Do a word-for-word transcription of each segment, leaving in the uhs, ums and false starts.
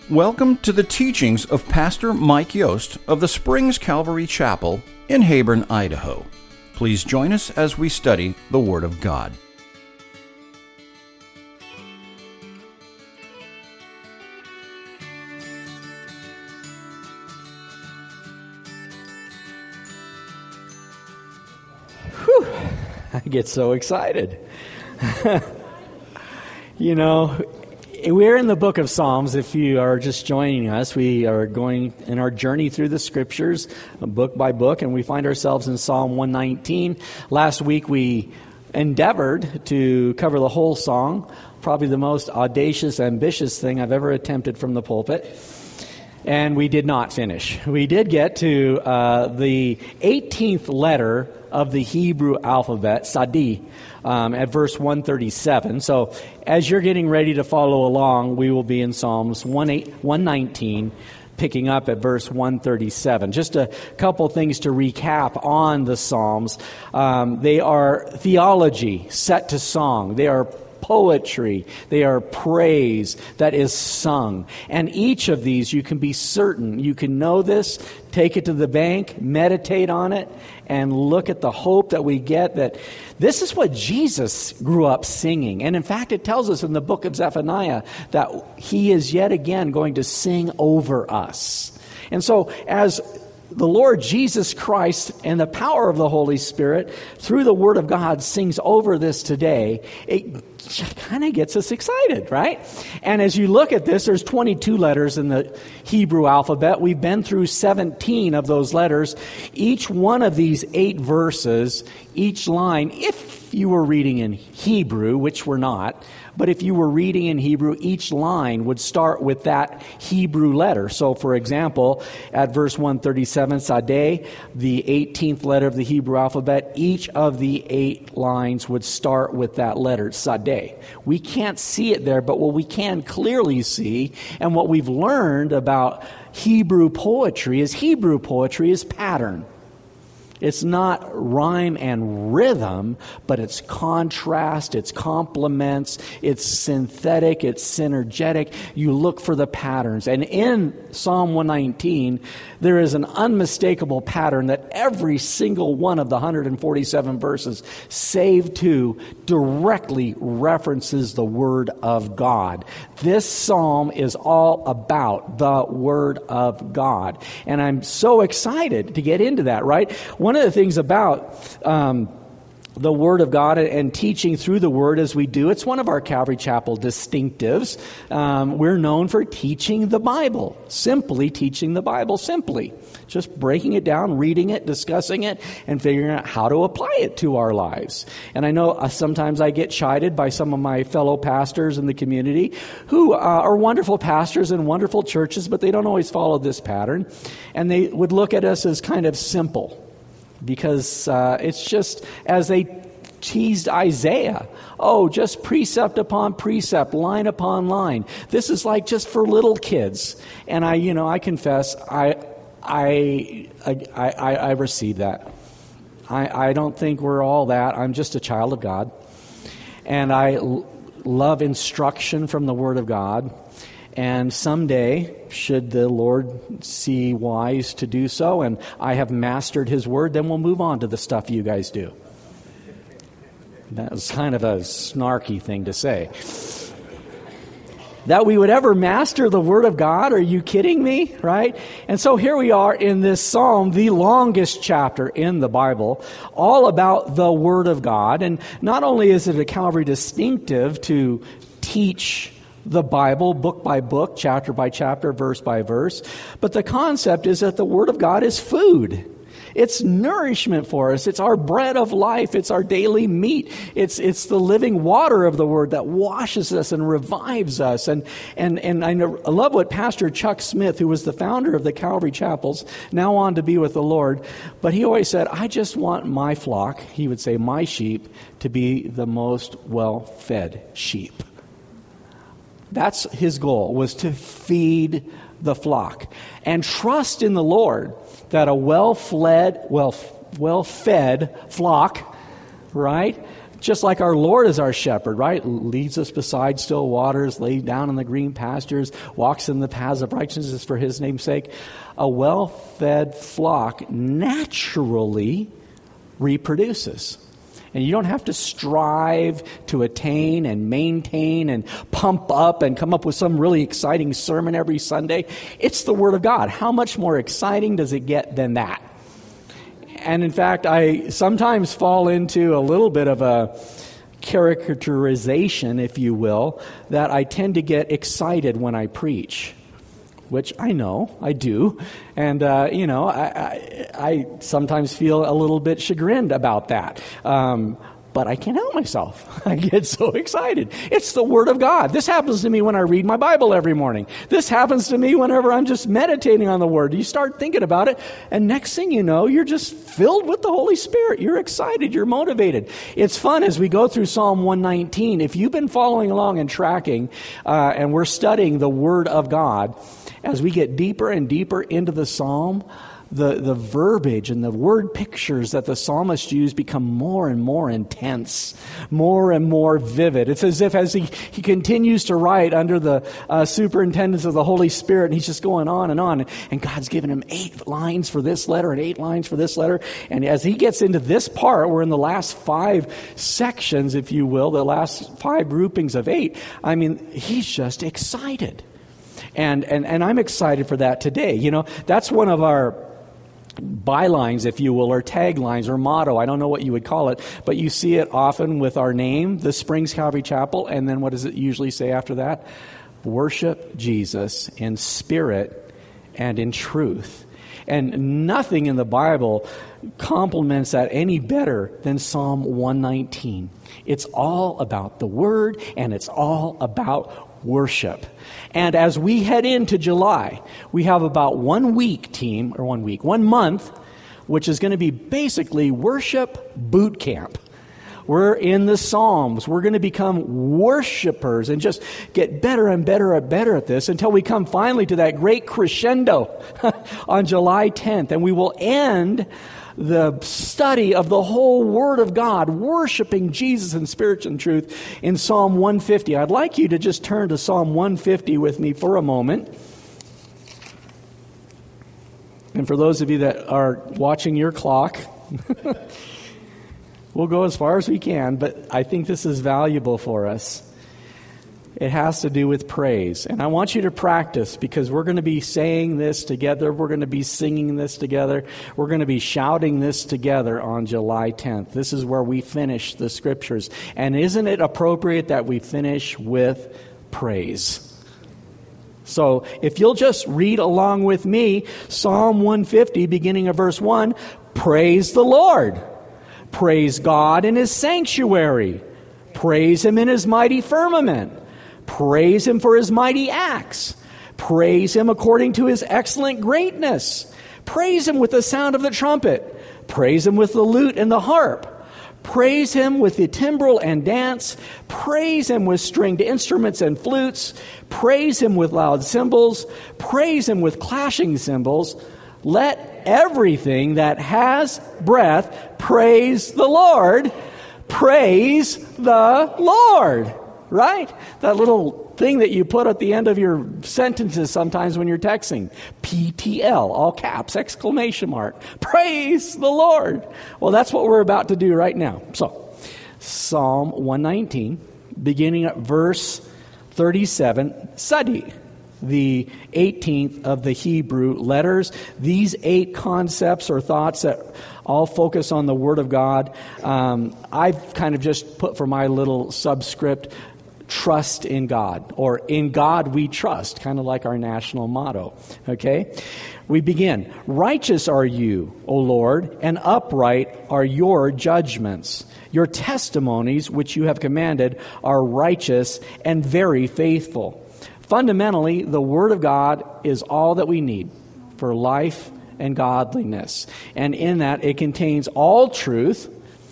Welcome to the teachings of Pastor Mike Yost of the Springs Calvary Chapel in Heyburn, Idaho. Please join us as we study the Word of God. Whew, I get so excited. You know, we're in the book of Psalms. If you are just joining us, we are going in our journey through the scriptures, book by book, and we find ourselves in Psalm one nineteen. Last week we endeavored to cover the whole song, probably the most audacious, ambitious thing I've ever attempted from the pulpit. And we did not finish. We did get to uh, the eighteenth letter of the Hebrew alphabet, Sadi, um, at verse one thirty-seven. So as you're getting ready to follow along, we will be in Psalms one nineteen, picking up at verse one thirty-seven. Just a couple things to recap on the Psalms. Um, they are theology set to song. They are poetry. They are praise that is sung. And each of these, you can be certain, you can know this, take it to the bank, meditate on it, and look at the hope that we get that this is what Jesus grew up singing. And in fact, it tells us in the book of Zephaniah that he is yet again going to sing over us. And so as the Lord Jesus Christ and the power of the Holy Spirit through the Word of God sings over this today, it kind of gets us excited, right? And as you look at this, there's twenty-two letters in the Hebrew alphabet. We've been through seventeen of those letters. Each one of these eight verses, each line, if you were reading in Hebrew, which we're not, but if you were reading in Hebrew, each line would start with that Hebrew letter. So, for example, at verse one thirty-seven, Sadeh, the eighteenth letter of the Hebrew alphabet, each of the eight lines would start with that letter, Sadeh. We can't see it there, but what we can clearly see, and what we've learned about Hebrew poetry, is Hebrew poetry is pattern. It's not rhyme and rhythm, but it's contrast, it's complements, it's synthetic, it's synergetic. You look for the patterns. And in Psalm one nineteen, there is an unmistakable pattern that every single one of the one hundred forty-seven verses, save two, directly references the Word of God. This psalm is all about the Word of God. And I'm so excited to get into that, right? One of the things about um, the Word of God and teaching through the Word as we do, it's one of our Calvary Chapel distinctives. Um, we're known for teaching the Bible, simply teaching the Bible simply. Just breaking it down, reading it, discussing it, and figuring out how to apply it to our lives. And I know uh, sometimes I get chided by some of my fellow pastors in the community who uh, are wonderful pastors in wonderful churches, but they don't always follow this pattern. And they would look at us as kind of simple. Because uh, it's just, as they teased Isaiah, oh, just precept upon precept, line upon line. This is like just for little kids. And I, you know, I confess, I, I, I, I, I receive that. I, I don't think we're all that. I'm just a child of God. And I l- love instruction from the Word of God. And someday, should the Lord see wise to do so, and I have mastered His Word, then we'll move on to the stuff you guys do. That was kind of a snarky thing to say. That we would ever master the Word of God? Are you kidding me? Right? And so here we are in this psalm, the longest chapter in the Bible, all about the Word of God. And not only is it a Calvary distinctive to teach the Bible, book by book, chapter by chapter, verse by verse. But the concept is that the Word of God is food. It's nourishment for us. It's our bread of life. It's our daily meat. It's it's the living water of the Word that washes us and revives us. And and and I, know, I love what Pastor Chuck Smith, who was the founder of the Calvary Chapels, now on to be with the Lord, but he always said, I just want my flock, he would say, my sheep, to be the most well-fed sheep. That's his goal, was to feed the flock. And trust in the Lord that a well-fed, well, well-fed flock, right, Just like our Lord is our shepherd, right? Leads us beside still waters, lays down in the green pastures, walks in the paths of righteousness for his name's sake. A well-fed flock naturally reproduces. And you don't have to strive to attain and maintain and pump up and come up with some really exciting sermon every Sunday. It's the Word of God. How much more exciting does it get than that? And in fact, I sometimes fall into a little bit of a caricaturization, if you will, that I tend to get excited when I preach, which I know I do. And, uh, you know, I, I, I sometimes feel a little bit chagrined about that. Um, but I can't help myself. I get so excited. It's the Word of God. This happens to me when I read my Bible every morning. This happens to me whenever I'm just meditating on the Word. You start thinking about it, and next thing you know, you're just filled with the Holy Spirit. You're excited. You're motivated. It's fun as we go through Psalm one nineteen. If you've been following along and tracking, uh, and we're studying the Word of God, as we get deeper and deeper into the Psalm, the, the verbiage and the word pictures that the psalmist used become more and more intense, more and more vivid. It's as if as he, he continues to write under the uh, superintendence of the Holy Spirit, and he's just going on and on, and God's given him eight lines for this letter and eight lines for this letter. And as he gets into this part, we're in the last five sections, if you will, the last five groupings of eight. I mean, he's just excited. And, and and I'm excited for that today. You know, that's one of our bylines, if you will, or taglines or motto. I don't know what you would call it, but you see it often with our name, the Springs Calvary Chapel. And then what does it usually say after that? Worship Jesus in spirit and in truth. And nothing in the Bible complements that any better than Psalm one nineteen. It's all about the Word, and it's all about worship. And as we head into July, we have about one week, team, or one week, one month, which is going to be basically worship boot camp. We're in the Psalms. We're going to become worshipers and just get better and better and better at this until we come finally to that great crescendo on July tenth. And we will end the study of the whole Word of God, worshiping Jesus in spirit and truth, in Psalm one fifty. I'd like you to just turn to Psalm one fifty with me for a moment. And for those of you that are watching your clock, we'll go as far as we can, but I think this is valuable for us. It has to do with praise. And I want you to practice, because we're going to be saying this together. We're going to be singing this together. We're going to be shouting this together on July tenth. This is where we finish the Scriptures. And isn't it appropriate that we finish with praise? So if you'll just read along with me, Psalm one fifty, beginning of verse one, praise the Lord. Praise God in His sanctuary. Praise Him in His mighty firmament. Praise Him for His mighty acts. Praise Him according to His excellent greatness. Praise Him with the sound of the trumpet. Praise Him with the lute and the harp. Praise Him with the timbrel and dance. Praise Him with stringed instruments and flutes. Praise Him with loud cymbals. Praise Him with clashing cymbals. Let everything that has breath praise the Lord. Praise the Lord. Right? That little thing that you put at the end of your sentences sometimes when you're texting. P T L, all caps, exclamation mark. Praise the Lord. Well, that's what we're about to do right now. So, Psalm one nineteen, beginning at verse thirty-seven, Sadi, the eighteenth of the Hebrew letters. These eight concepts or thoughts that all focus on the Word of God, um, I've kind of just put for my little subscript, trust in God, or in God we trust, kind of like our national motto. Okay? We begin. Righteous are you, O Lord, and upright are your judgments. Your testimonies, which you have commanded, are righteous and very faithful. Fundamentally, the Word of God is all that we need for life and godliness. And in that, it contains all truth,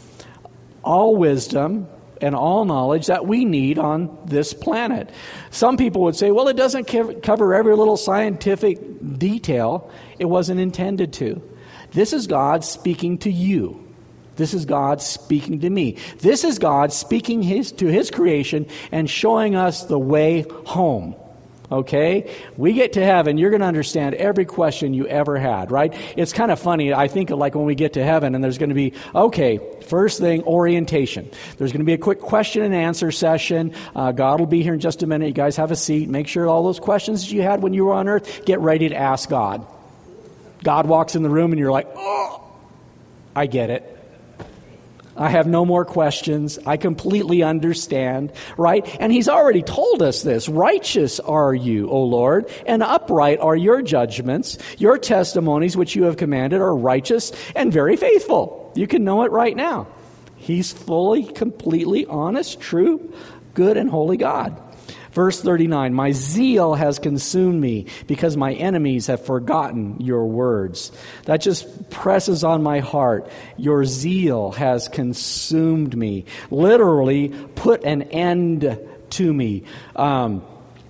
all wisdom, and all knowledge that we need on this planet. Some people would say, well, it doesn't cover every little scientific detail. It wasn't intended to. This is God speaking to you. This is God speaking to me. This is God speaking his, to his creation and showing us the way home. Okay? We get to heaven, you're going to understand every question you ever had, right? It's kind of funny. I think like when we get to heaven and there's going to be, okay, first thing, orientation. There's going to be a quick question and answer session. Uh, God will be here in just a minute. You guys have a seat. Make sure all those questions that you had when you were on earth, get ready to ask God. God walks in the room and you're like, oh, I get it. I have no more questions. I completely understand, right? And he's already told us this. Righteous are you, O Lord, and upright are your judgments. Your testimonies which you have commanded are righteous and very faithful. You can know it right now. He's fully, completely honest, true, good, and holy God. Verse thirty-nine, my zeal has consumed me because my enemies have forgotten your words. That just presses on my heart. Your zeal has consumed me. Literally, put an end to me. Um,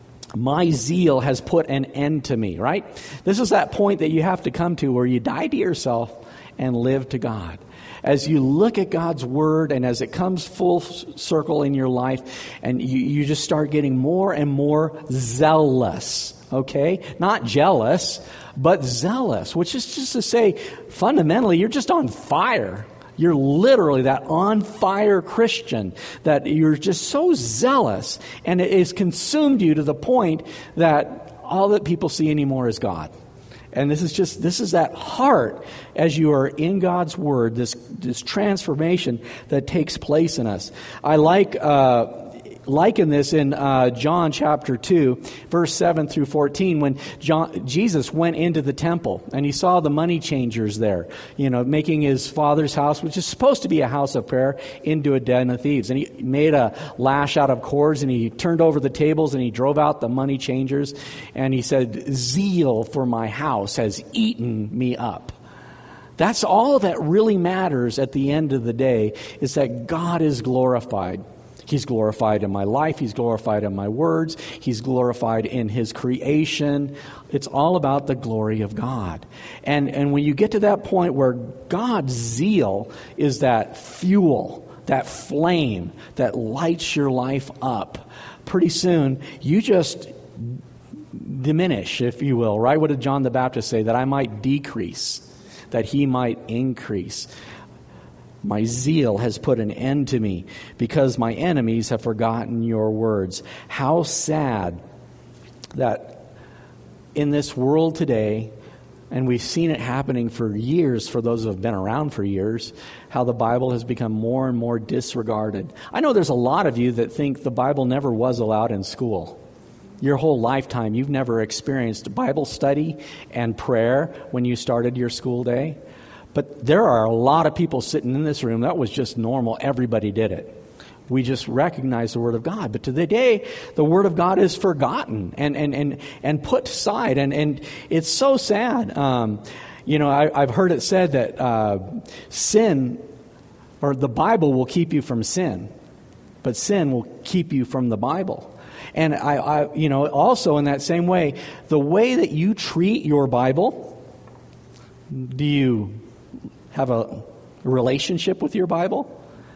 my zeal has put an end to me, right? This is that point that you have to come to where you die to yourself and live to God. As you look at God's Word and as it comes full circle in your life and you, you just start getting more and more zealous, okay? Not jealous, but zealous, which is just to say, fundamentally, you're just on fire. You're literally that on fire Christian that you're just so zealous and it has consumed you to the point that all that people see anymore is God. And this is just, this is that heart as you are in God's Word, this this transformation that takes place in us. I like, uh, liken this in uh, John chapter two, verse seven through fourteen, when John, Jesus went into the temple and he saw the money changers there, you know, making his Father's house, which is supposed to be a house of prayer, into a den of thieves. And he made a lash out of cords and he turned over the tables and he drove out the money changers. And he said, zeal for my house has eaten me up. That's all that really matters at the end of the day, is that God is glorified. He's glorified in my life. He's glorified in my words. He's glorified in His creation. It's all about the glory of God. And, and when you get to that point where God's zeal is that fuel, that flame that lights your life up, pretty soon you just diminish, if you will, right? What did John the Baptist say? That I might decrease, that He might increase. My zeal has put an end to me because my enemies have forgotten your words. How sad that in this world today, and we've seen it happening for years for those who have been around for years, how the Bible has become more and more disregarded. I know there's a lot of you that think the Bible never was allowed in school. Your whole lifetime, you've never experienced Bible study and prayer when you started your school day. But there are a lot of people sitting in this room, that was just normal. Everybody did it. We just recognize the Word of God. But today, the Word of God is forgotten and and and, and put aside. And, and it's so sad. Um, you know, I, I've heard it said that uh, sin, or the Bible will keep you from sin, but sin will keep you from the Bible. And I, I you know, also in that same way, the way that you treat your Bible, do you have a relationship with your Bible?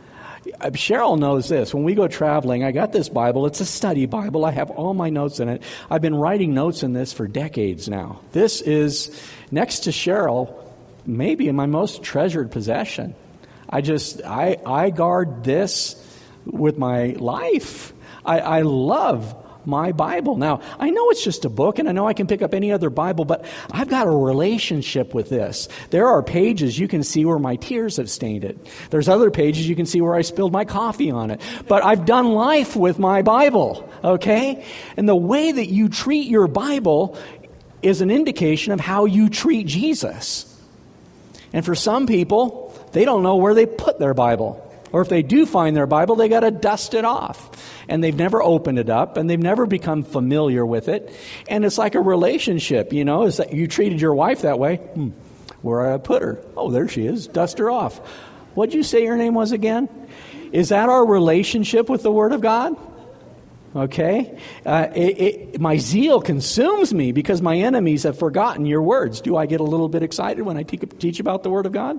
Cheryl knows this. When we go traveling, I got this Bible. It's a study Bible. I have all my notes in it. I've been writing notes in this for decades now. This is, next to Cheryl, maybe my most treasured possession. I just, I, I guard this with my life. I, I love my Bible. Now, I know it's just a book, and I know I can pick up any other Bible, but I've got a relationship with this. There are pages you can see where my tears have stained it. There's other pages you can see where I spilled my coffee on it. But I've done life with my Bible, okay? And the way that you treat your Bible is an indication of how you treat Jesus. And for some people, they don't know where they put their Bible. Or if they do find their Bible, they got to dust it off. And they've never opened it up, and they've never become familiar with it. And it's like a relationship, you know. Is that you treated your wife that way? Hmm. Where I put her? Oh, there she is. Dust her off. What'd you say your name was again? Is that our relationship with the Word of God? Okay. Uh, it, it, my zeal consumes me because my enemies have forgotten your words. Do I get a little bit excited when I te- teach about the Word of God?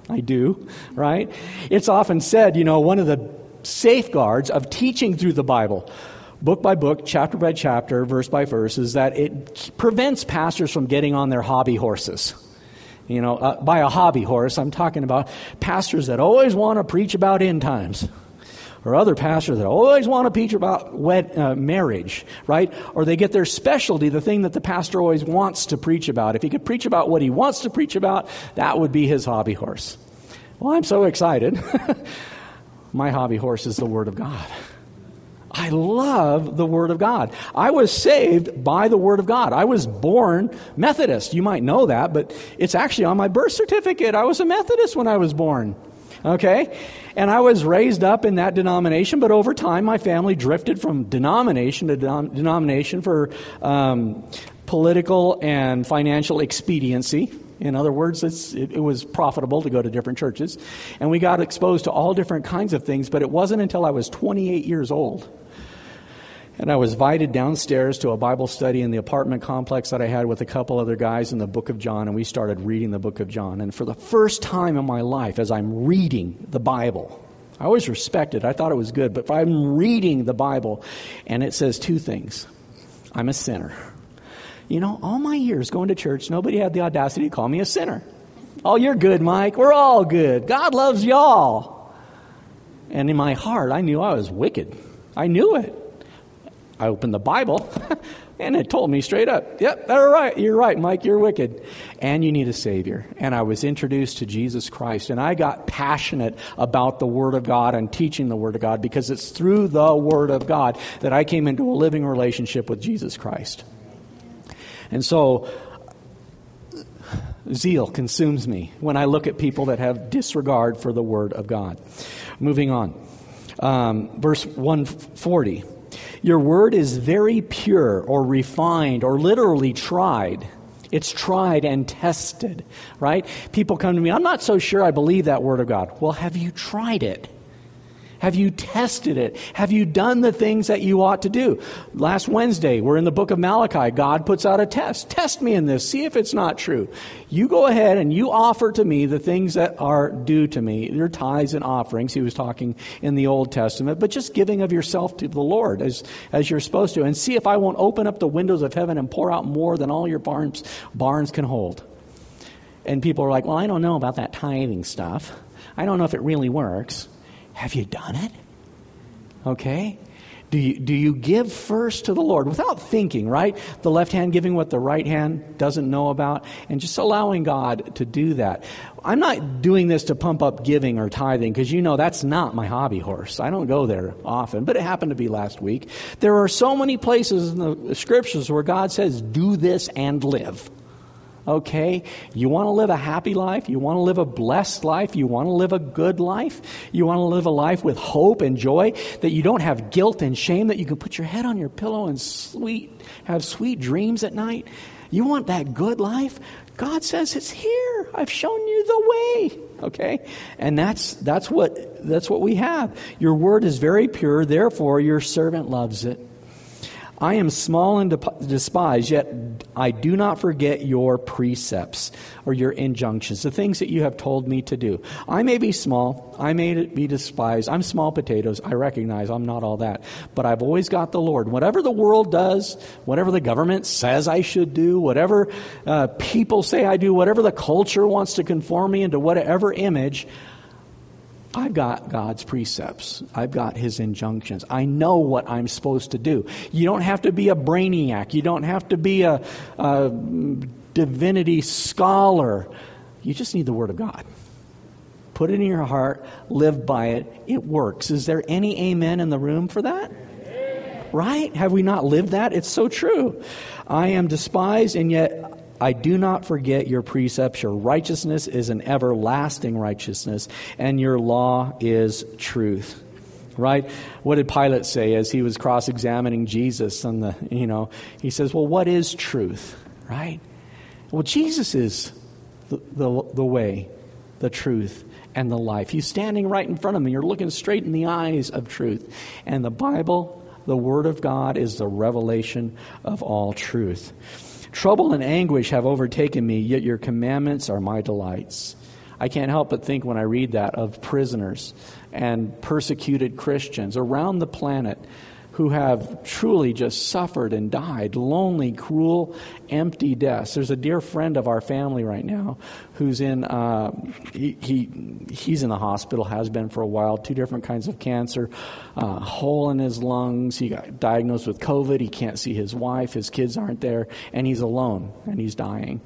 I do, right? It's often said, you know, one of the safeguards of teaching through the Bible, book by book, chapter by chapter, verse by verse, is that it prevents pastors from getting on their hobby horses. You know, uh, by a hobby horse, I'm talking about pastors that always want to preach about end times. Or other pastors that always want to preach about wed, uh, marriage, right? Or they get their specialty, the thing that the pastor always wants to preach about. If he could preach about what he wants to preach about, that would be his hobby horse. Well, I'm so excited. My hobby horse is the Word of God. I love the Word of God. I was saved by the Word of God. I was born Methodist. You might know that, but it's actually on my birth certificate. I was a Methodist when I was born. Okay? And I was raised up in that denomination, but over time my family drifted from denomination to denom- denomination for um, political and financial expediency. In other words, it's, it, it was profitable to go to different churches. And we got exposed to all different kinds of things, but it wasn't until I was twenty-eight years old. And I was invited downstairs to a Bible study in the apartment complex that I had with a couple other guys in the book of John, and we started reading the book of John. And for the first time in my life, as I'm reading the Bible, I always respected it. I thought it was good. But if I'm reading the Bible, and it says two things. I'm a sinner. You know, all my years going to church, nobody had the audacity to call me a sinner. Oh, you're good, Mike. We're all good. God loves y'all. And in my heart, I knew I was wicked. I knew it. I opened the Bible, and it told me straight up, yep, that's right. You're right, Mike. You're wicked. And you need a Savior. And I was introduced to Jesus Christ. And I got passionate about the Word of God and teaching the Word of God, because it's through the Word of God that I came into a living relationship with Jesus Christ. And so zeal consumes me when I look at people that have disregard for the Word of God. Moving on. Um, verse one forty. Your word is very pure, or refined, or literally tried. It's tried and tested, right? People come to me, I'm not so sure I believe that Word of God. Well, have you tried it? Have you tested it? Have you done the things that you ought to do? Last Wednesday, we're in the book of Malachi. God puts out a test. Test me in this. See if it's not true. You go ahead and you offer to me the things that are due to me, your tithes and offerings. He was talking in the Old Testament, but just giving of yourself to the Lord as, as you're supposed to. And see if I won't open up the windows of heaven and pour out more than all your barns, barns can hold. And people are like, well, I don't know about that tithing stuff. I don't know if it really works. Have you done it? Okay. Do you, do you give first to the Lord without thinking, right? The left hand giving what the right hand doesn't know about, and just allowing God to do that. I'm not doing this to pump up giving or tithing, because you know that's not my hobby horse. I don't go there often, but it happened to be last week. There are so many places in the Scriptures where God says, do this and live. Okay, you want to live a happy life? You want to live a blessed life? You want to live a good life? You want to live a life with hope and joy, that you don't have guilt and shame, that you can put your head on your pillow and sweet, have sweet dreams at night? You want that good life? God says it's here. I've shown you the way. Okay, and that's that's what that's what we have. Your word is very pure, therefore your servant loves it. I am small and despised, yet I do not forget your precepts or your injunctions, the things that you have told me to do. I may be small, I may be despised, I'm small potatoes, I recognize I'm not all that, but I've always got the Lord. Whatever the world does, whatever the government says I should do, whatever uh, people say I do, whatever the culture wants to conform me into whatever image, I've got God's precepts. I've got His injunctions. I know what I'm supposed to do. You don't have to be a brainiac. You don't have to be a, a divinity scholar. You just need the Word of God. Put it in your heart. Live by it. It works. Is there any amen in the room for that? Right? Have we not lived that? It's so true. I am despised, and yet I do not forget your precepts. Your righteousness is an everlasting righteousness, and your law is truth. Right? What did Pilate say as he was cross-examining Jesus? On the, you know, he says, well, what is truth? Right? Well, Jesus is the, the, the way, the truth, and the life. He's standing right in front of me. You're looking straight in the eyes of truth. And the Bible, the Word of God, is the revelation of all truth. Trouble and anguish have overtaken me, yet your commandments are my delights. I can't help but think when I read that of prisoners and persecuted Christians around the planet who have truly just suffered and died, lonely, cruel, empty deaths. There's a dear friend of our family right now who's in, uh, he, he he's in the hospital, has been for a while, two different kinds of cancer, uh, hole in his lungs. He got diagnosed with COVID. He can't see his wife. His kids aren't there. And he's alone, and he's dying.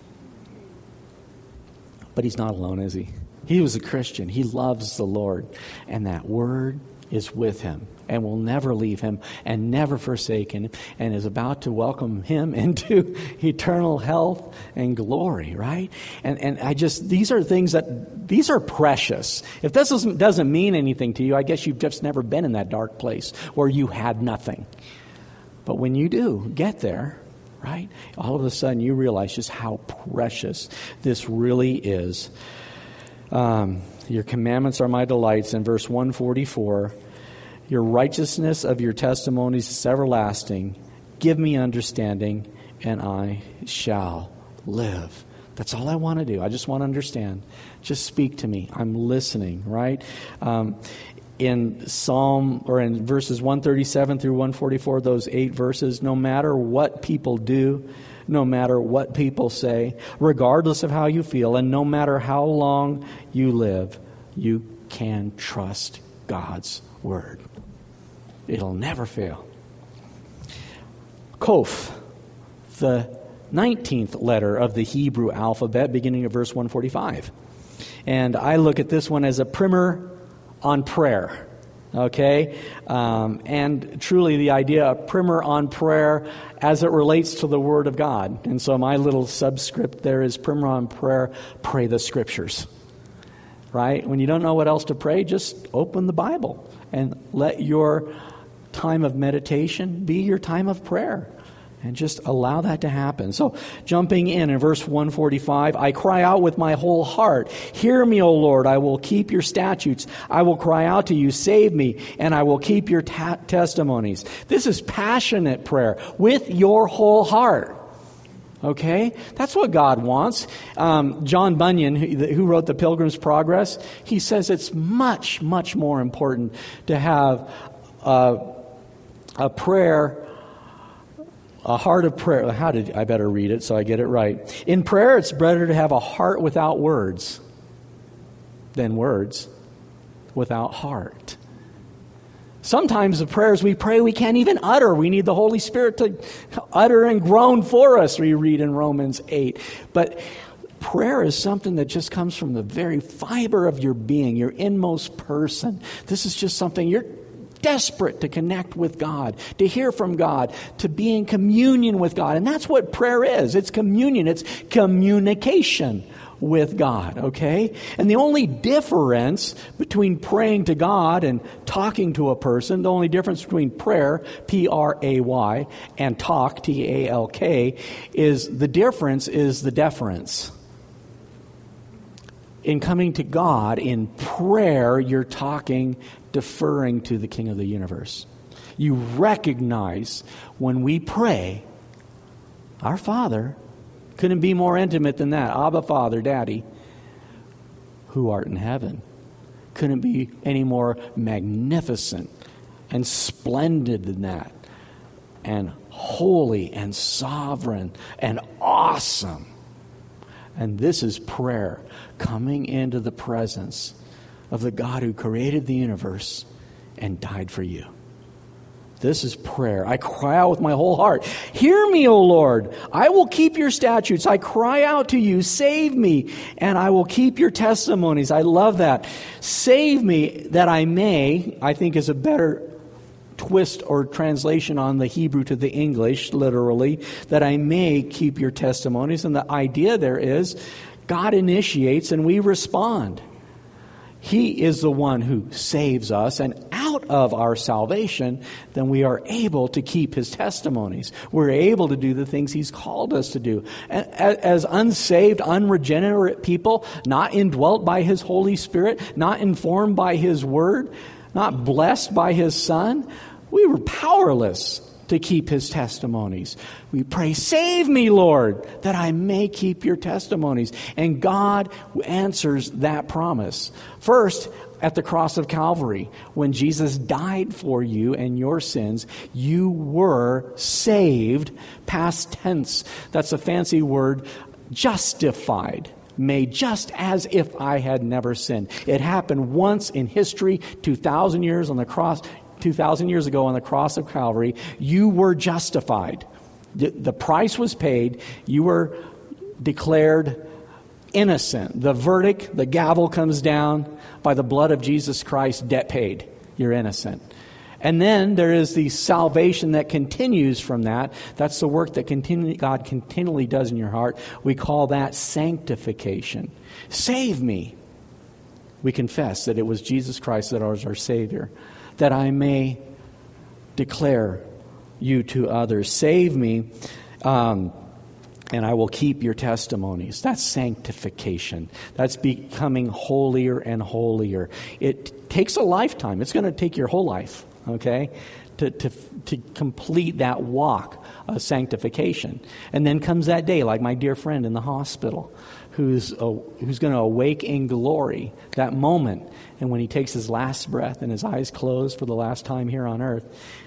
But he's not alone, is he? He was a Christian. He loves the Lord. And that word is with him and will never leave him and never forsake him, and is about to welcome him into eternal health and glory, right? And and I just, these are things that, these are precious. If this doesn't, doesn't mean anything to you, I guess you've just never been in that dark place where you had nothing. But when you do get there, right, all of a sudden you realize just how precious this really is. Um, your commandments are my delights. In verse one forty-four, your righteousness of your testimonies is everlasting. Give me understanding, and I shall live. That's all I want to do. I just want to understand. Just speak to me. I'm listening, right? Um, in Psalm, or in verses one thirty-seven through one forty-four, those eight verses, no matter what people do, no matter what people say, regardless of how you feel, and no matter how long you live, you can trust God's word. It'll never fail. Kof, the nineteenth letter of the Hebrew alphabet, beginning at verse one forty-five. And I look at this one as a primer on prayer. Okay? Um, and truly the idea of primer on prayer as it relates to the Word of God. And so my little subscript there is primer on prayer, pray the Scriptures. Right? When you don't know what else to pray, just open the Bible and let your time of meditation be your time of prayer. And just allow that to happen. So jumping in in verse one forty-five, I cry out with my whole heart. Hear me, O Lord, I will keep your statutes. I will cry out to you, save me, and I will keep your ta- testimonies. This is passionate prayer with your whole heart. Okay? That's what God wants. Um, John Bunyan, who, who wrote The Pilgrim's Progress, he says it's much, much more important to have a, a prayer, a heart of prayer. How did I better read it so I get it right? In prayer, it's better to have a heart without words than words without heart. Sometimes the prayers we pray we can't even utter. We need the Holy Spirit to utter and groan for us, we read in Romans eight. But prayer is something that just comes from the very fiber of your being, your inmost person. This is just something you're desperate to connect with God, to hear from God, to be in communion with God. And that's what prayer is. It's communion. It's communication with God, okay? And the only difference between praying to God and talking to a person, the only difference between prayer, P R A Y, and talk, T A L K, is the difference is the deference. In coming to God in prayer, you're talking, deferring to the King of the universe. You recognize when we pray, our Father, couldn't be more intimate than that. Abba, Father, Daddy, who art in heaven. Couldn't be any more magnificent and splendid than that. And holy and sovereign and awesome. And this is prayer, coming into the presence of the God who created the universe and died for you. This is prayer. I cry out with my whole heart. Hear me, O Lord. I will keep your statutes. I cry out to you. Save me, and I will keep your testimonies. I love that. Save me that I may, I think is a better twist or translation on the Hebrew to the English, literally, that I may keep your testimonies. And the idea there is God initiates and we respond. He is the one who saves us, and out of our salvation, then we are able to keep His testimonies. We're able to do the things He's called us to do. And as unsaved, unregenerate people, not indwelt by His Holy Spirit, not informed by His Word, not blessed by His Son, we were powerless to keep his testimonies. We pray, save me, Lord, that I may keep your testimonies. And God answers that promise. First, at the cross of Calvary, when Jesus died for you and your sins, you were saved, past tense. That's a fancy word, justified. Made just as if I had never sinned. It happened once in history, two thousand years on the cross, two thousand years ago on the cross of Calvary. You were justified. The, the price was paid. You were declared innocent. The verdict, the gavel comes down. By the blood of Jesus Christ, debt paid. You're innocent. And then there is the salvation that continues from that. That's the work that continue, God continually does in your heart. We call that sanctification. Save me. We confess that it was Jesus Christ that was our Savior, that I may declare you to others. Save me, um, and I will keep your testimonies. That's sanctification. That's becoming holier and holier. It takes a lifetime. It's going to take your whole life. Okay, to, to to complete that walk of sanctification. And then comes that day, like my dear friend in the hospital, who's uh, who's going to awake in glory, that moment. And when he takes his last breath and his eyes closed for the last time here on earth,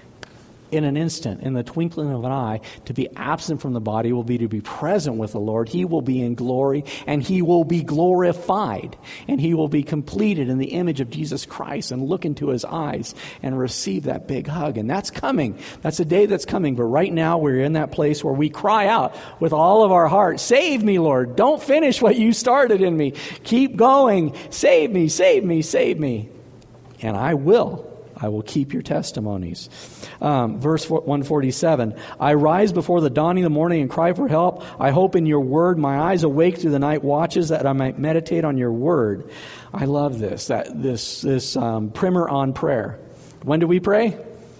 in an instant, in the twinkling of an eye, to be absent from the body will be to be present with the Lord. He will be in glory, and he will be glorified, and he will be completed in the image of Jesus Christ, and look into his eyes and receive that big hug. And that's coming. That's a day that's coming. But right now we're in that place where we cry out with all of our heart, save me, Lord. Don't finish what you started in me. Keep going. Save me, save me, save me. And I will. I will keep your testimonies. Um, verse one forty-seven, I rise before the dawning of the morning and cry for help. I hope in your word. My eyes awake through the night watches that I might meditate on your word. I love this, that this, this um, primer on prayer. When do we pray?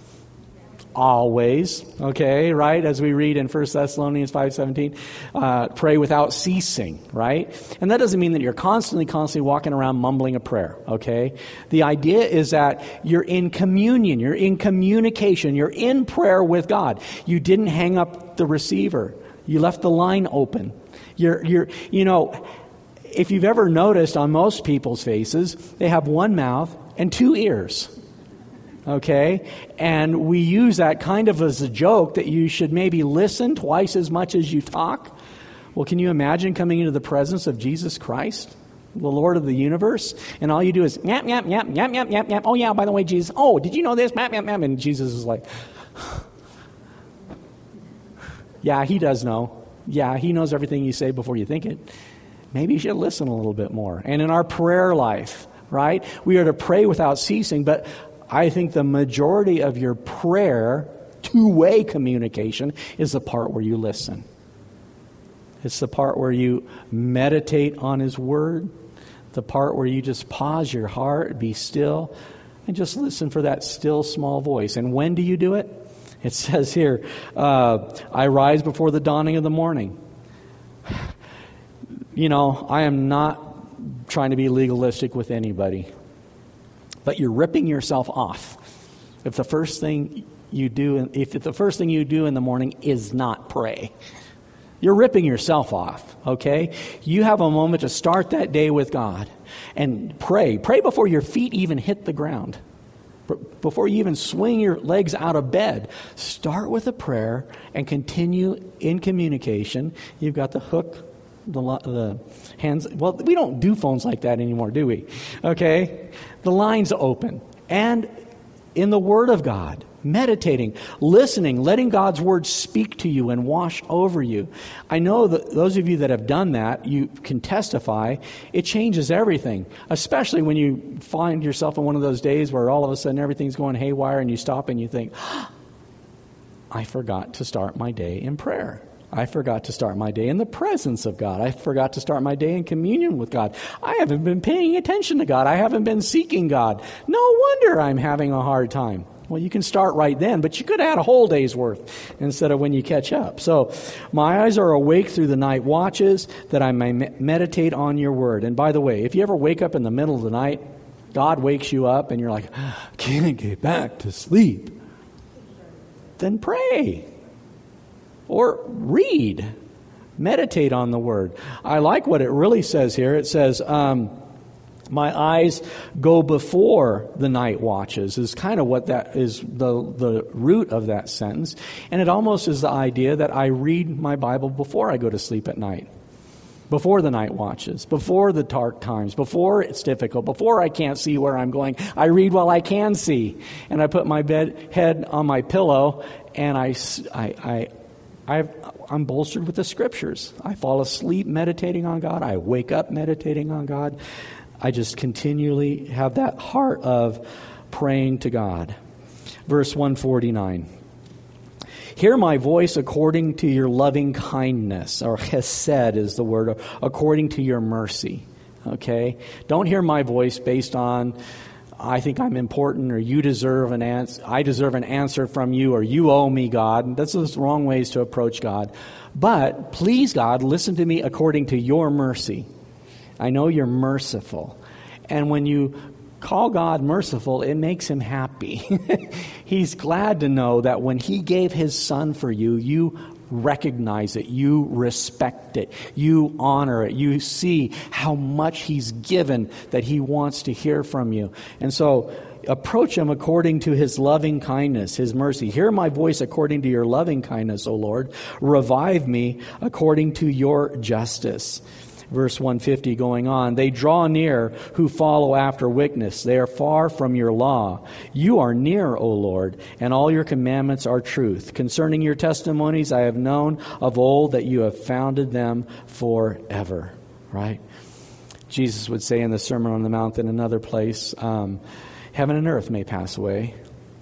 Always, okay, right? As we read in First Thessalonians five seventeen, uh, pray without ceasing, right? And that doesn't mean that you're constantly, constantly walking around mumbling a prayer, okay? The idea is that you're in communion, you're in communication, you're in prayer with God. You didn't hang up the receiver. You left the line open. You're, you're, you know, if you've ever noticed on most people's faces, they have one mouth and two ears. Okay, and we use that kind of as a joke that you should maybe listen twice as much as you talk. Well, can you imagine coming into the presence of Jesus Christ, the Lord of the universe, and all you do is yap, yap, yap, yap, yap, yap, yap. Oh yeah, by the way, Jesus, oh, did you know this? Yap, yap, yap. And Jesus is like, yeah, he does know. Yeah, he knows everything you say before you think it. Maybe you should listen a little bit more. And in our prayer life, right, we are to pray without ceasing, but I think the majority of your prayer, two-way communication, is the part where you listen. It's the part where you meditate on his word, the part where you just pause your heart, be still, and just listen for that still small voice. And when do you do it? It says here, uh, I rise before the dawning of the morning. You know, I am not trying to be legalistic with anybody. But you're ripping yourself off if the first thing you do, if the first thing you do in the morning is not pray. You're ripping yourself off, okay? You have a moment to start that day with God and pray. Pray before your feet even hit the ground. Before you even swing your legs out of bed. Start with a prayer and continue in communication. You've got the hook, the, the hands. Well, we don't do phones like that anymore, do we? Okay? The line's open. And in the Word of God, meditating, listening, letting God's Word speak to you and wash over you. I know that those of you that have done that, you can testify, it changes everything. Especially when you find yourself in one of those days where all of a sudden everything's going haywire and you stop and you think, I forgot to start my day in prayer. I forgot to start my day in the presence of God. I forgot to start my day in communion with God. I haven't been paying attention to God. I haven't been seeking God. No wonder I'm having a hard time. Well, you can start right then, but you could have had a whole day's worth instead of when you catch up. So, my eyes are awake through the night watches that I may meditate on your word. And by the way, if you ever wake up in the middle of the night, God wakes you up and you're like, I can't get back to sleep. then pray. Or read. Meditate on the Word. I like what it really says here. It says, um, my eyes go before the night watches is kind of what that is, the, the root of that sentence. And it almost is the idea that I read my Bible before I go to sleep at night. Before the night watches, before the dark times, before it's difficult, before I can't see where I'm going, I read while I can see. And I put my bed head on my pillow, and I, I, I, I've, I'm bolstered with the Scriptures. I fall asleep meditating on God. I wake up meditating on God. I just continually have that heart of praying to God. Verse one forty-nine. Hear my voice according to your loving kindness, or chesed is the word, according to your mercy. Okay? Don't hear my voice based on, I think I'm important, or you deserve an answer, I deserve an answer from you, or you owe me, God. That's the wrong ways to approach God. But please, God, listen to me according to your mercy. I know you're merciful. And when you call God merciful, it makes him happy. He's glad to know that when he gave his son for you, you recognize it, you respect it, you honor it, you see how much he's given, that he wants to hear from you. And so approach him according to his loving kindness, his mercy. Hear my voice according to your loving kindness, O Lord. Revive me according to your justice. Verse one fifty going on, they draw near who follow after wickedness. They are far from your law. You are near, O Lord, and all your commandments are truth. Concerning your testimonies, I have known of old that you have founded them forever. Right? Jesus would say in the Sermon on the Mount in another place, um, heaven and earth may pass away,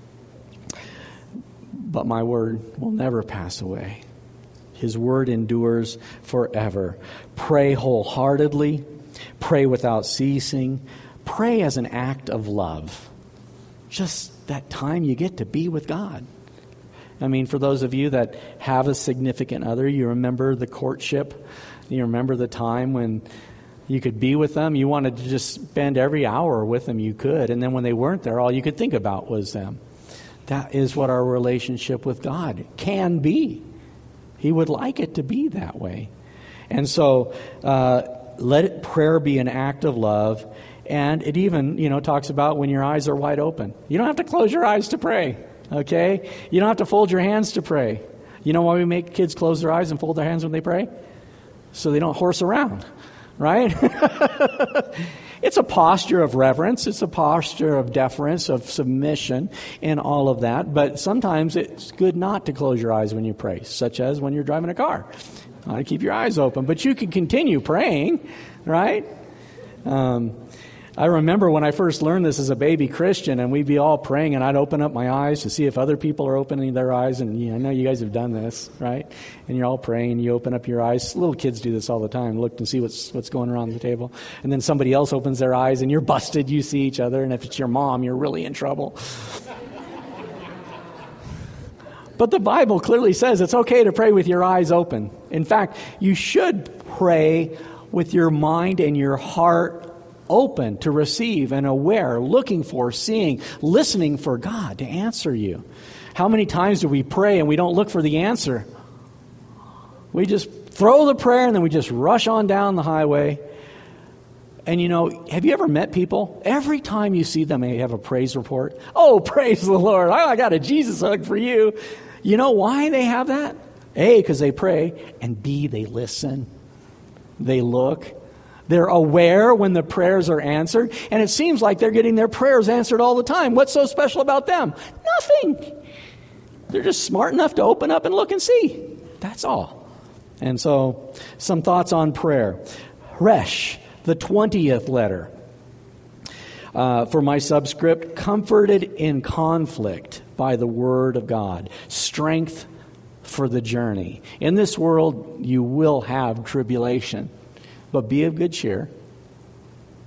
but my word will never pass away. His word endures forever. Pray wholeheartedly. Pray without ceasing. Pray as an act of love. Just that time you get to be with God. I mean, for those of you that have a significant other, you remember the courtship. You remember the time when you could be with them. You wanted to just spend every hour with them you could. And then when they weren't there, all you could think about was them. That is what our relationship with God can be. He would like it to be that way. And so uh, let it, prayer be an act of love. And it even, you know, talks about when your eyes are wide open. You don't have to close your eyes to pray, okay? You don't have to fold your hands to pray. You know why we make kids close their eyes and fold their hands when they pray? So they don't horse around, right? It's a posture of reverence. It's a posture of deference, of submission, and all of that. But sometimes it's good not to close your eyes when you pray, such as when you're driving a car. You want to keep your eyes open. But you can continue praying, right? Um, I remember when I first learned this as a baby Christian, and we'd be all praying, and I'd open up my eyes to see if other people are opening their eyes. And you know, I know you guys have done this, right? And you're all praying, and you open up your eyes. Little kids do this all the time. Look and see what's what's going around the table. And then somebody else opens their eyes, and you're busted. You see each other, and if it's your mom, you're really in trouble. But the Bible clearly says it's okay to pray with your eyes open. In fact, you should pray with your mind and your heart open to receive and aware, looking for, seeing, listening for God to answer you. How many times do we pray and we don't look for the answer? We just throw the prayer and then we just rush on down the highway. And you know, have you ever met people? Every time you see them, they have a praise report. Oh, praise the Lord. I got a Jesus hug for you. You know why they have that? A, because they pray, and B, they listen. They look. They're aware when the prayers are answered. And it seems like they're getting their prayers answered all the time. What's so special about them? Nothing. They're just smart enough to open up and look and see. That's all. And so, some thoughts on prayer. Resh, the twentieth letter. Uh, for my subscript, comforted in conflict by the word of God. Strength for the journey. In this world, you will have tribulation. But be of good cheer.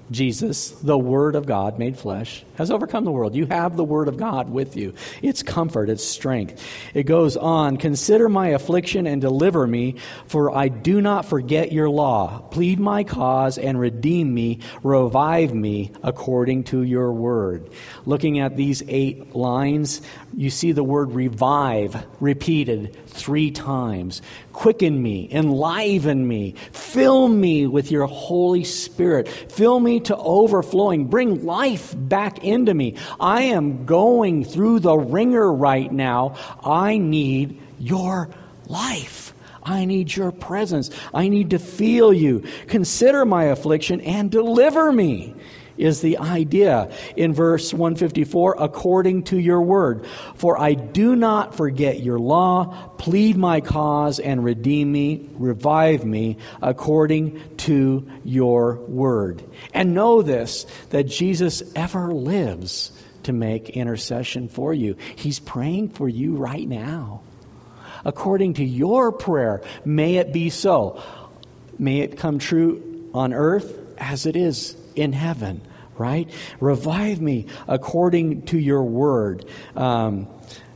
Jesus, the Word of God made flesh, has overcome the world. You have the Word of God with you. It's comfort, it's strength. It goes on, consider my affliction and deliver me, for I do not forget your law. Plead my cause and redeem me, revive me according to your word. Looking at these eight lines, you see the word revive repeated three times. Quicken me, enliven me, fill me with your Holy Spirit. Fill me to overflowing. Bring life back into me. I am going through the ringer right now. I need your life. I need your presence. I need to feel you. Consider my affliction and deliver me, is the idea in verse one fifty-four, according to your word. For I do not forget your law. Plead my cause and redeem me, revive me, according to your word. And know this, that Jesus ever lives to make intercession for you. He's praying for you right now. According to your prayer, may it be so. May it come true on earth as it is in heaven, right? Revive me according to your word. Um,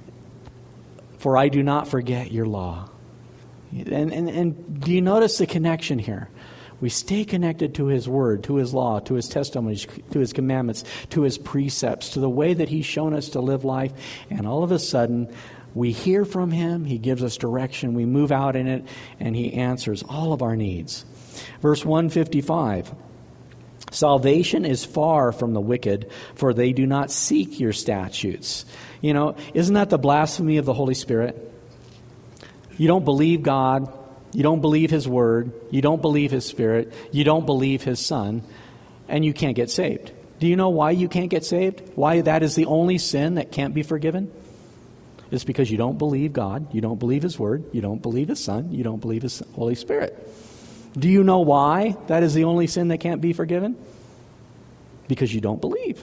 for I do not forget your law. And, and, and do you notice the connection here? We stay connected to his word, to his law, to his testimonies, to his commandments, to his precepts, to the way that he's shown us to live life. And all of a sudden, we hear from him, he gives us direction, we move out in it, and he answers all of our needs. Verse one fifty-five, salvation is far from the wicked, for they do not seek your statutes. You know, isn't that the blasphemy of the Holy Spirit? You don't believe God, you don't believe his word, you don't believe his Spirit, you don't believe his Son, and you can't get saved. Do you know why you can't get saved? Why that is the only sin that can't be forgiven? It's because you don't believe God, you don't believe his word, you don't believe his Son, you don't believe his Holy Spirit. Do you know why that is the only sin that can't be forgiven? Because you don't believe.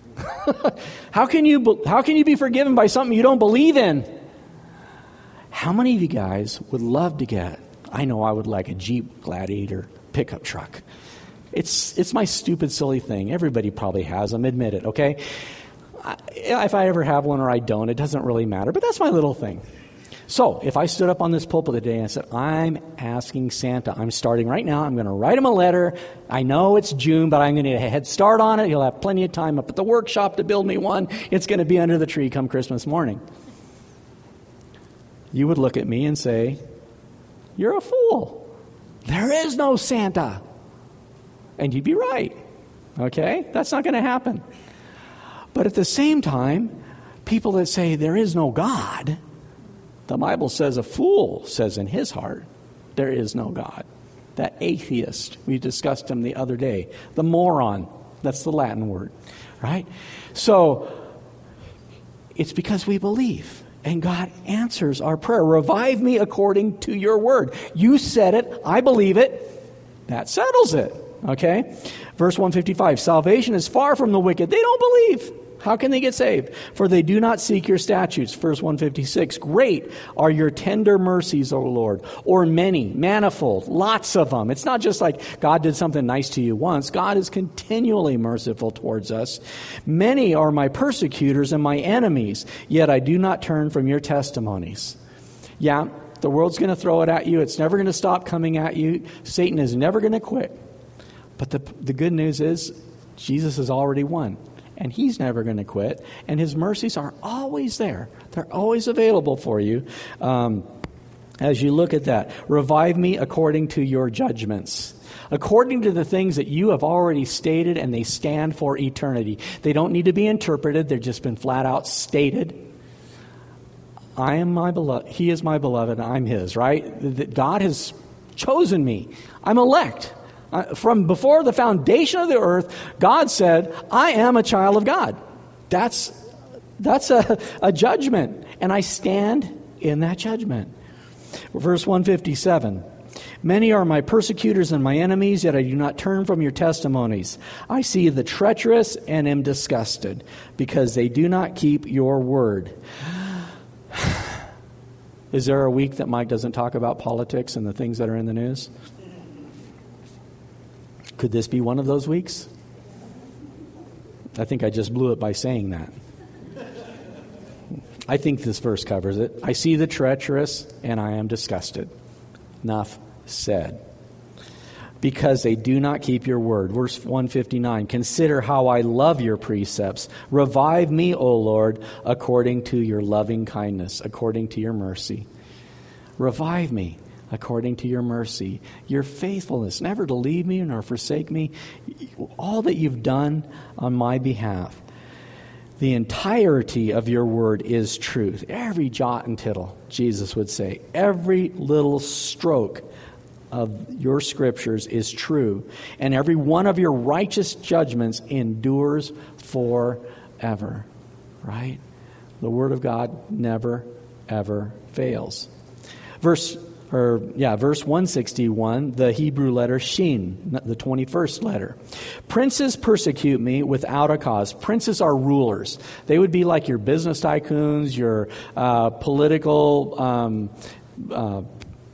How can you how can you be forgiven by something you don't believe in? How many of you guys would love to get, I know I would like a Jeep Gladiator pickup truck. It's it's my stupid, silly thing. Everybody probably has them, admit it, okay? If I ever have one or I don't, it doesn't really matter, but that's my little thing. So, if I stood up on this pulpit today and I said, I'm asking Santa, I'm starting right now, I'm going to write him a letter. I know it's June, but I'm going to get a head start on it. He'll have plenty of time up at the workshop to build me one. It's going to be under the tree come Christmas morning. You would look at me and say, you're a fool. There is no Santa. And you'd be right. Okay? That's not going to happen. But at the same time, people that say there is no God, the Bible says a fool says in his heart, there is no God. That atheist, we discussed him the other day. The moron, that's the Latin word, right? So, it's because we believe. And God answers our prayer. Revive me according to your word. You said it, I believe it. That settles it, okay? Verse one fifty-five, salvation is far from the wicked. They don't believe. How can they get saved? For they do not seek your statutes. Verse one fifty-six, great are your tender mercies, O Lord. Or many, manifold, lots of them. It's not just like God did something nice to you once. God is continually merciful towards us. Many are my persecutors and my enemies, yet I do not turn from your testimonies. Yeah, the world's going to throw it at you. It's never going to stop coming at you. Satan is never going to quit. But the, the good news is Jesus has already won. And he's never going to quit. And his mercies are always there. They're always available for you. Um, as you look at that, revive me according to your judgments. According to the things that you have already stated, and they stand for eternity. They don't need to be interpreted. They've just been flat out stated. I am my beloved. He is my beloved. I'm his, right? God has chosen me. I'm elect. Uh, from before the foundation of the earth, God said, I am a child of God. That's that's a, a judgment. And I stand in that judgment. Verse one fifty-seven. Many are my persecutors and my enemies, yet I do not turn from your testimonies. I see the treacherous and am disgusted, because they do not keep your word. Is there a week that Mike doesn't talk about politics and the things that are in the news? Could this be one of those weeks? I think I just blew it by saying that. I think this verse covers it. I see the treacherous, and I am disgusted. Enough said. Because they do not keep your word. Verse one fifty-nine, consider how I love your precepts. Revive me, O Lord, according to your loving kindness, according to your mercy. Revive me according to your mercy, your faithfulness, never to leave me nor forsake me, all that you've done on my behalf. The entirety of your word is truth. Every jot and tittle, Jesus would say, every little stroke of your scriptures is true, and every one of your righteous judgments endures forever. Right? The Word of God never, ever fails. Verse, or yeah, verse one sixty-one, the Hebrew letter Shin, the twenty-first letter. Princes persecute me without a cause. Princes are rulers. They would be like your business tycoons, your uh, political um, uh,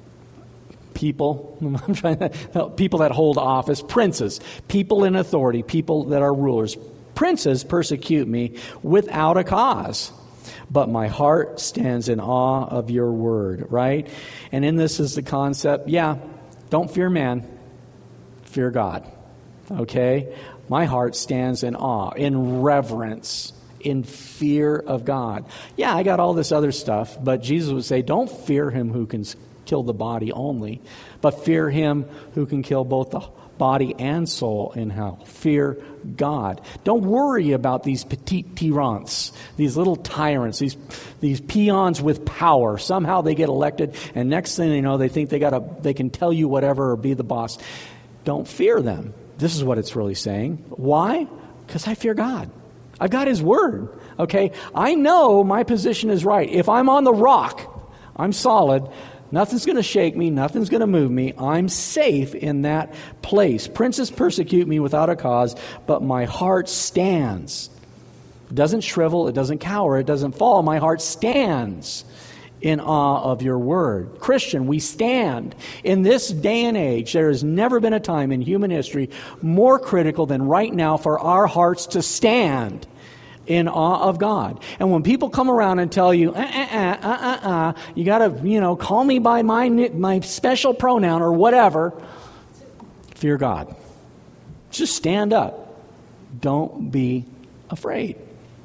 people, I'm trying to, people that hold office, princes, people in authority, people that are rulers. Princes persecute me without a cause, but my heart stands in awe of your word, right? And in this is the concept, yeah, don't fear man, fear God, okay? My heart stands in awe, in reverence, in fear of God. Yeah, I got all this other stuff, but Jesus would say, don't fear him who can kill the body only, but fear him who can kill both the body and soul in hell. Fear God. Don't worry about these petite tyrants, these little tyrants, these these peons with power. Somehow they get elected, and next thing they know, they think they got a they can tell you whatever or be the boss. Don't fear them. This is what it's really saying. Why? Because I fear God. I've got his word. Okay? I know my position is right. If I'm on the rock, I'm solid. Nothing's going to shake me. Nothing's going to move me. I'm safe in that place. Princes persecute me without a cause, but my heart stands. It doesn't shrivel. It doesn't cower. It doesn't fall. My heart stands in awe of your word. Christian, we stand. In this day and age, there has never been a time in human history more critical than right now for our hearts to stand in awe of God. And when people come around and tell you, uh, uh, uh, uh, uh, uh, you got to, you know, call me by my my special pronoun or whatever, fear God. Just stand up. Don't be afraid.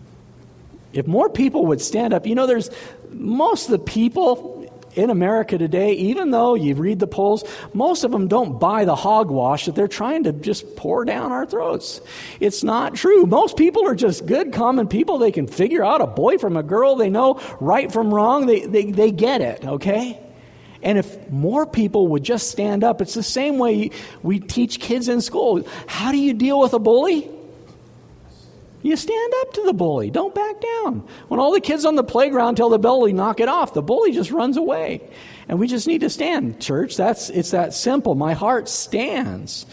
If more people would stand up, you know, there's most of the people in America today, even though you read the polls, most of them don't buy the hogwash that they're trying to just pour down our throats. It's not true. Most people are just good, common people. They can figure out a boy from a girl. They know right from wrong. They, they, they get it, okay? And if more people would just stand up, it's the same way we teach kids in school. How do you deal with a bully? You stand up to the bully. Don't back down. When all the kids on the playground tell the bully, knock it off, the bully just runs away. And we just need to stand, church. That's it's that simple. My heart stands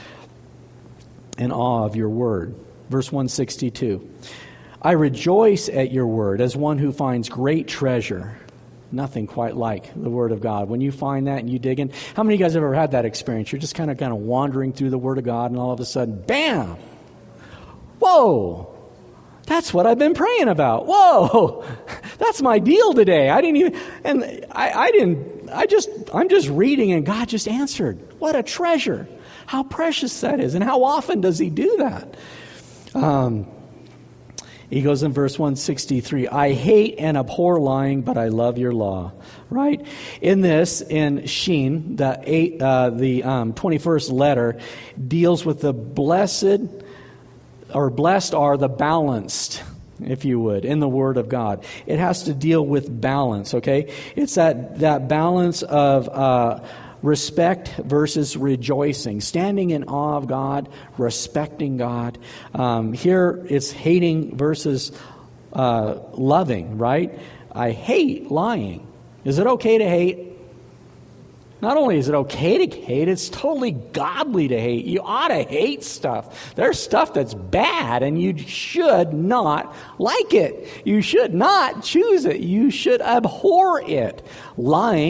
in awe of your word. Verse one sixty-two. I rejoice at your word as one who finds great treasure. Nothing quite like the Word of God. When you find that and you dig in. How many of you guys have ever had that experience? You're just kind of kind of wandering through the Word of God, and all of a sudden, bam! Whoa, that's what I've been praying about. Whoa, that's my deal today. I didn't even, and I, I didn't, I just, I'm just reading and God just answered. What a treasure. How precious that is. And how often does he do that? Um, he goes in verse one sixty-three, I hate and abhor lying, but I love your law. Right? In this, in Shin, the, eight, uh, the um, twenty-first letter deals with the blessed or blessed are the balanced, if you would, in the Word of God. It has to deal with balance, okay? It's that, that balance of uh, respect versus rejoicing. Standing in awe of God, respecting God. Um, here it's hating versus uh, loving, right? I hate lying. Is it okay to hate? Not only is it okay to hate, it's totally godly to hate. You ought to hate stuff. There's stuff that's bad, and you should not like it. You should not choose it. You should abhor it. Lying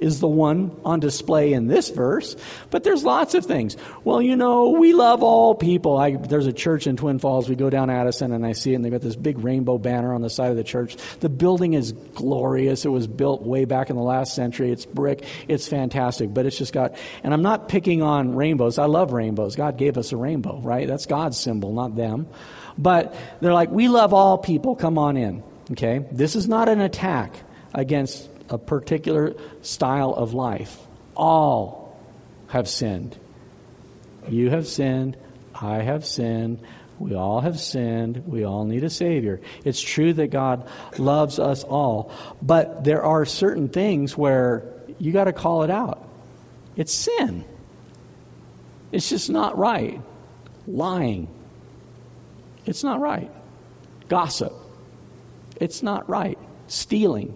is the one on display in this verse, but there's lots of things. Well, you know, we love all people. I, there's a church in Twin Falls. We go down Addison and I see it, and they've got this big rainbow banner on the side of the church. The building is glorious. It was built way back in the last century. It's brick. It's fantastic, but it's just got, and I'm not picking on rainbows. I love rainbows. God gave us a rainbow, right? That's God's symbol, not them. But they're like, we love all people. Come on in. Okay? This is not an attack against a particular style of life. All have sinned. You have sinned. I have sinned. We all have sinned. We all need a Savior. It's true that God loves us all. But there are certain things where you got to call it out. It's sin. It's just not right. Lying. It's not right. Gossip. It's not right. Stealing.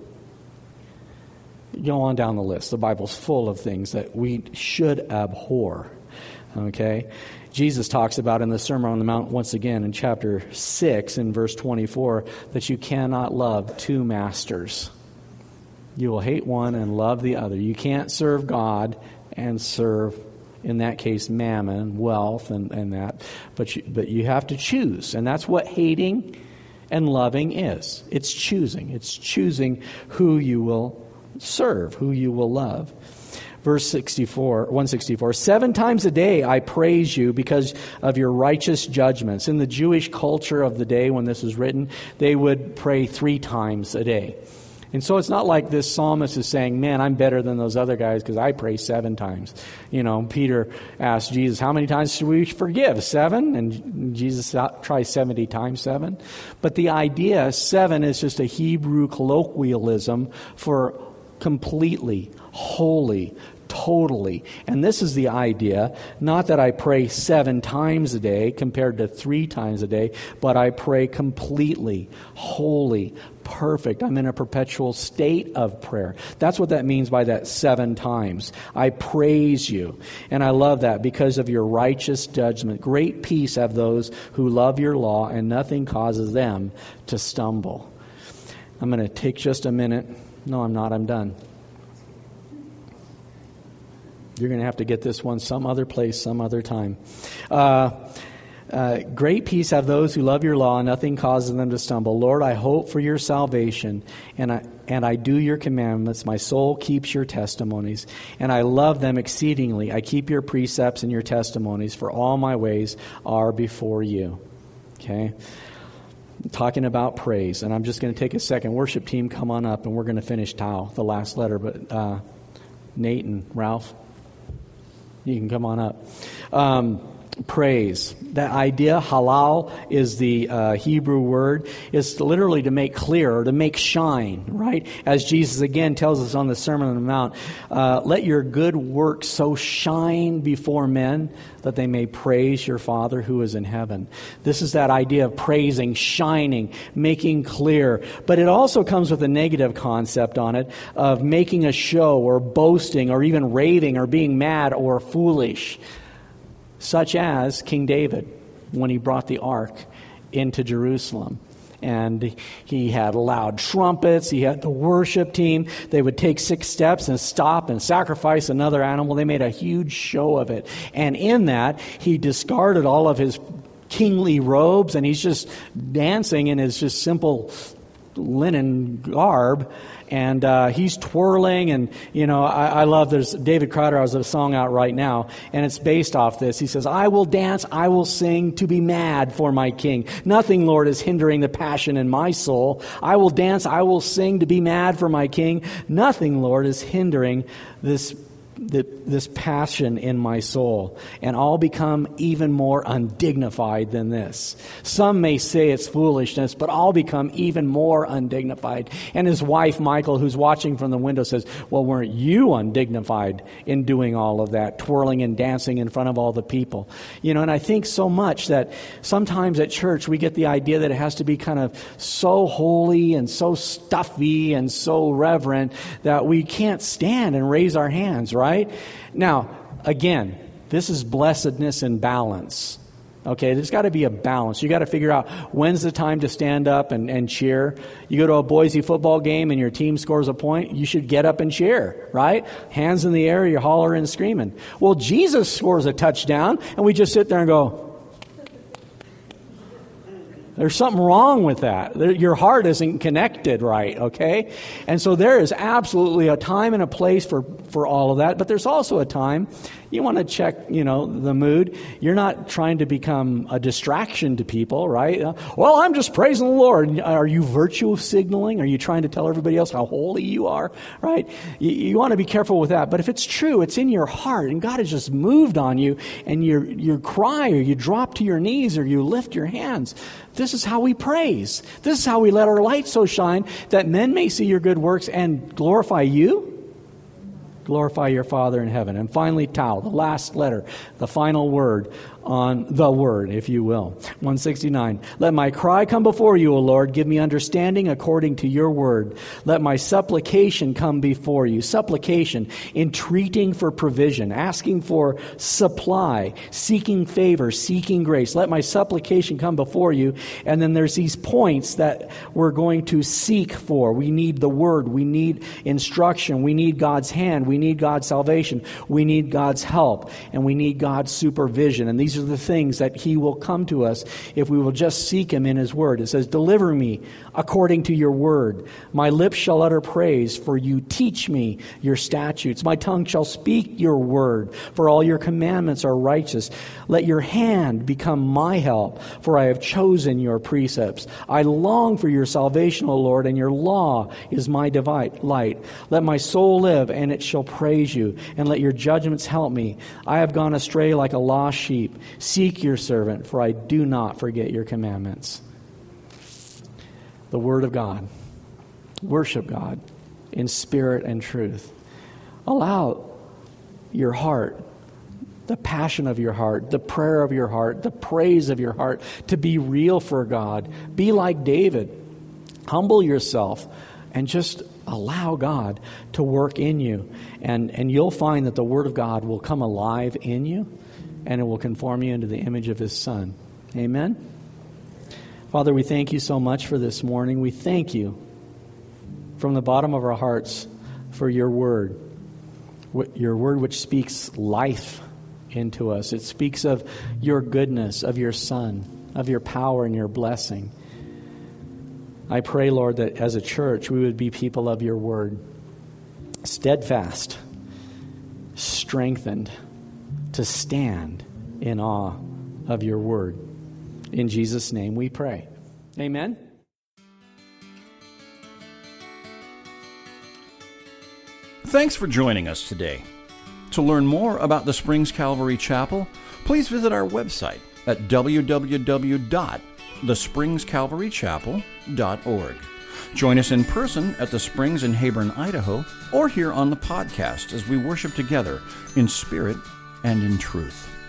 Go on down the list. The Bible's full of things that we should abhor. Okay? Jesus talks about in the Sermon on the Mount once again in chapter six in verse twenty-four that you cannot love two masters. You will hate one and love the other. You can't serve God and serve, in that case, mammon, wealth, and, and that. But you, but you have to choose. And that's what hating and loving is. It's choosing. It's choosing who you will serve, who you will love. Verse sixty-four, one sixty-four, seven times a day I praise you because of your righteous judgments. In the Jewish culture of the day when this was written, they would pray three times a day. And so it's not like this psalmist is saying, man, I'm better than those other guys because I pray seven times. You know, Peter asked Jesus, how many times should we forgive? Seven? And Jesus tries seventy times seven. But the idea, seven, is just a Hebrew colloquialism for completely, wholly, totally. And this is the idea, not that I pray seven times a day compared to three times a day, but I pray completely, wholly, perfect. I'm in a perpetual state of prayer. That's what that means by that seven times. I praise you. And I love that because of your righteous judgment. Great peace have those who love your law, and nothing causes them to stumble. I'm going to take just a minute. No, I'm not. I'm done. You're going to have to get this one some other place, some other time. Uh, uh, great peace have those who love your law, and nothing causes them to stumble. Lord, I hope for your salvation, and I and I do your commandments. My soul keeps your testimonies, and I love them exceedingly. I keep your precepts and your testimonies, for all my ways are before you. Okay? Talking about praise, and I'm just going to take a second. Worship team, come on up, and we're going to finish Tau, the last letter. But uh, Nate and Ralph, you can come on up. Um, praise. That idea, halal, is the uh, Hebrew word. It's literally to make clear, or to make shine, right? As Jesus again tells us on the Sermon on the Mount, uh, let your good works so shine before men that they may praise your Father who is in heaven. This is that idea of praising, shining, making clear. But it also comes with a negative concept on it of making a show or boasting or even raving or being mad or foolish. Such as King David when he brought the ark into Jerusalem. And he had loud trumpets. He had the worship team. They would take six steps and stop and sacrifice another animal. They made a huge show of it. And in that, he discarded all of his kingly robes, and he's just dancing in his just simple linen garb. And uh, he's twirling, and, you know, I, I love, there's David Crowder has a song out right now, and it's based off this. He says, I will dance, I will sing, to be mad for my King. Nothing, Lord, is hindering the passion in my soul. I will dance, I will sing, to be mad for my King. Nothing, Lord, is hindering this The, this passion in my soul, and I'll become even more undignified than this. Some may say it's foolishness, but I'll become even more undignified. And his wife, Michael, who's watching from the window, says, well, weren't you undignified in doing all of that, twirling and dancing in front of all the people? You know, and I think so much that sometimes at church we get the idea that it has to be kind of so holy and so stuffy and so reverent that we can't stand and raise our hands, right? Right? Now, again, this is blessedness and balance. Okay, there's got to be a balance. You got to figure out when's the time to stand up and, and cheer. You go to a Boise football game and your team scores a point, you should get up and cheer, right? Hands in the air, you're hollering and screaming. Well, Jesus scores a touchdown, and we just sit there and go, there's something wrong with that. Your heart isn't connected right, okay? And so there is absolutely a time and a place for, for all of that, but there's also a time you want to check, you know, the mood. You're not trying to become a distraction to people, right? Uh, well, I'm just praising the Lord. Are you virtue signaling? Are you trying to tell everybody else how holy you are, right? You, you want to be careful with that. But if it's true, it's in your heart, and God has just moved on you, and you you cry, or you drop to your knees, or you lift your hands. This is how we praise. This is how we let our light so shine that men may see your good works and glorify you. Glorify your Father in heaven. And finally, Tau, the last letter, the final word on the word, if you will. one sixty-nine. Let my cry come before you, O Lord. Give me understanding according to your word. Let my supplication come before you. Supplication, entreating for provision, asking for supply, seeking favor, seeking grace. Let my supplication come before you. And then there's these points that we're going to seek for. We need the word. We need instruction. We need God's hand. We need God's salvation. We need God's help. And we need God's supervision. And these are the things that he will come to us if we will just seek him in his word. It says, deliver me according to your word. My lips shall utter praise, for you teach me your statutes. My tongue shall speak your word, for all your commandments are righteous. Let your hand become my help, for I have chosen your precepts. I long for your salvation, O Lord, and your law is my delight. Let my soul live, and it shall praise you, and let your judgments help me. I have gone astray like a lost sheep. Seek your servant, for I do not forget your commandments. The Word of God. Worship God in spirit and truth. Allow your heart, the passion of your heart, the prayer of your heart, the praise of your heart to be real for God. Be like David. Humble yourself and just allow God to work in you. And, and you'll find that the Word of God will come alive in you, and it will conform you into the image of His Son. Amen? Father, we thank you so much for this morning. We thank you from the bottom of our hearts for your word. Your word which speaks life into us. It speaks of your goodness, of your Son, of your power and your blessing. I pray, Lord, that as a church we would be people of your word. Steadfast, strengthened, to stand in awe of your word. In Jesus' name we pray. Amen. Thanks for joining us today. To learn more about the Springs Calvary Chapel, please visit our website at w w w dot the springs calvary chapel dot org. Join us in person at the Springs in Heyburn, Idaho, or here on the podcast as we worship together in spirit and in truth.